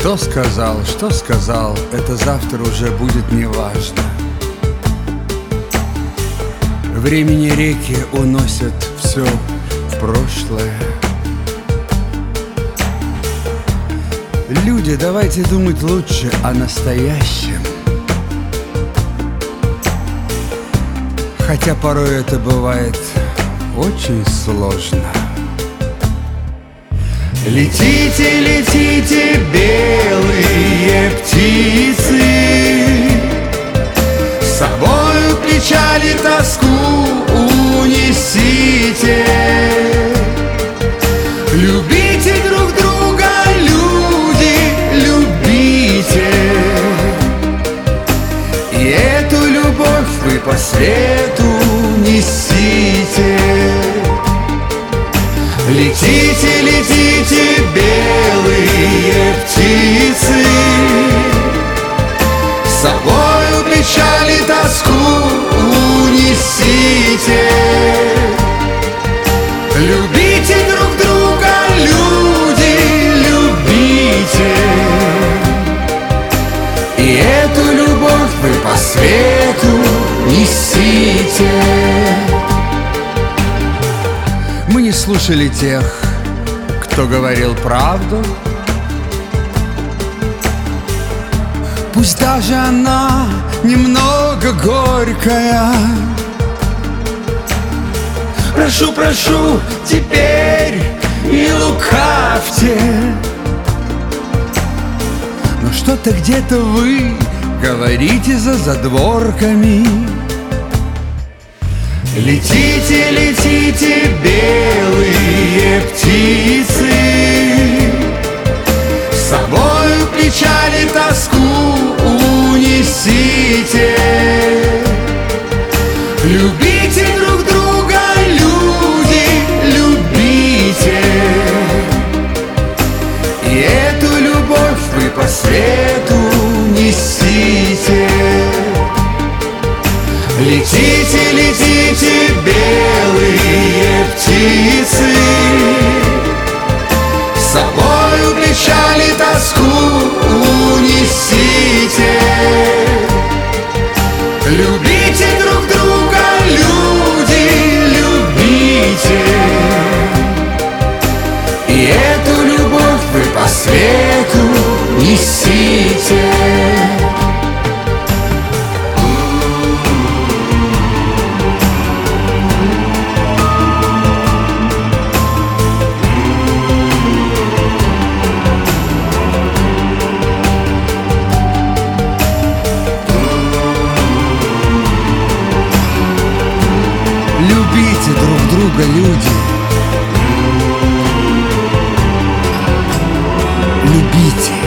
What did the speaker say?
Что сказал, это завтра уже будет неважно. Времени реки уносят все в прошлое. Люди, давайте думать лучше о настоящем. Хотя порой это бывает очень сложно. Летите, летите, белые птицы, с собою печаль и тоску унесите. Любите друг друга, люди, любите, и эту любовь вы по свету несите. Летите, летите, белые птицы, с собою печаль и тоску унесите. Любите друг друга, люди, любите, и эту любовь вы по свету несите. Мы не слушали тех, кто говорил правду. Пусть даже она немного горькая. Прошу, прошу, теперь не лукавьте. Но что-то где-то вы говорите за задворками. Летите, летите, белые птицы, с собою печаль и тоску унесите. Любите друг друга, люди, любите, и эту любовь вы по свету несите. Летите, летите, белые птицы, с собою печаль и тоску унесите. Любите друг друга, люди, любите, и эту любовь вы по свету несите. Любите друг друга, люди, любите.